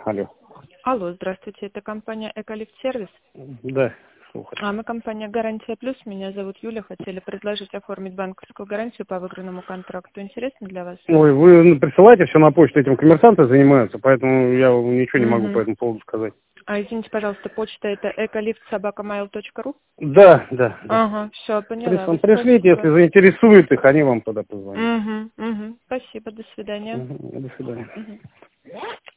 Алло. Алло, здравствуйте, это компания Эколифт-сервис. Да, слушай. Мы компания Гарантия Плюс, меня зовут Юля, хотели предложить оформить банковскую гарантию по выигранному контракту. Интересно для вас? Ой, вы присылаете все на почту, этим коммерсанты занимаются, поэтому я ничего не могу по этому поводу сказать. Извините, пожалуйста, почта это ekolift@mail.ru? Да, да, да. Ага, все, поняла вас. Пришлите, если заинтересует их, они вам туда позвонят. Спасибо, до свидания. До свидания.